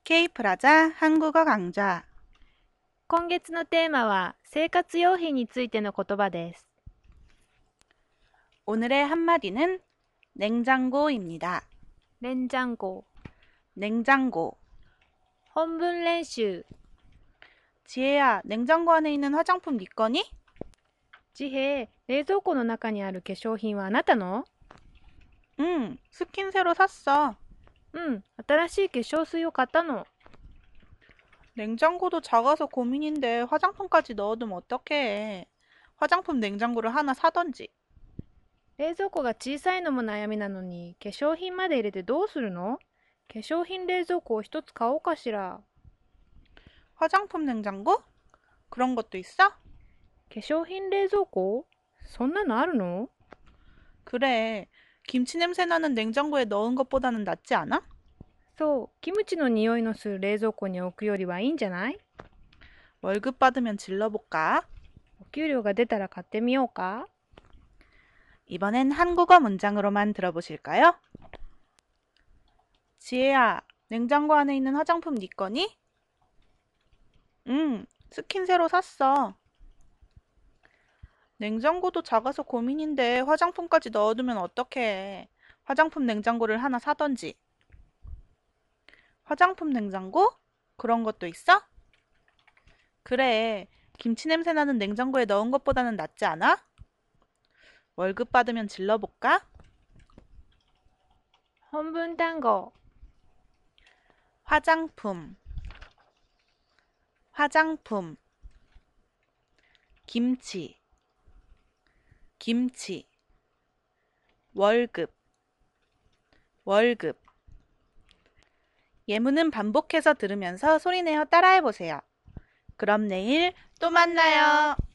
Kプラザ한국어 강좌。 今月のテーマは生活用品についての言葉です。 오늘의 한마디는 냉장고입니다. 連ジャンゴ 냉장고. 本文練習 지혜야, 냉장고 안에 있는 화장품 네 거니? 自閉、冷蔵庫の中にある化粧品はあなたの？ 응, 스킨 새로 샀어. 新しい化粧水を買ったの。 냉장고도 작아서 고민인데 화장품까지 넣어두면 어떡해. 화장품 냉장고를 하나 사던지. 冷蔵庫が小さいのも悩みなのに化粧品まで入れてどうするの？化粧品冷蔵庫を一つ買おうかしら。 화장품 냉장고? 그런 것도 있어? 化粧品冷蔵庫？そんなのあるの？ 그래. 김치 냄새 나는 냉장고에 넣은 것보다는 낫지 않아? そう、キムチの匂いのする冷蔵庫に置くよりはいいんじゃない？ 월급 받으면 질러볼까? お給料が出たら買ってみようか？ 이번엔 한국어 문장으로만 들어보실까요? 지혜야, 냉장고 안에 있는 화장품 네 거니? 응, 스킨 새로 샀어. 냉장고도 작아서 고민인데 화장품까지 넣어두면 어떡해. 화장품 냉장고를 하나 사던지. 화장품 냉장고? 그런 것도 있어? 그래, 김치 냄새 나는 냉장고에 넣은 것보다는 낫지 않아? 월급 받으면 질러볼까? 本文単語 화장품, 화장품. 김치, 김치. 월급, 월급. 예문은 반복해서 들으면서 소리내어 따라해보세요. 그럼 내일 또 만나요.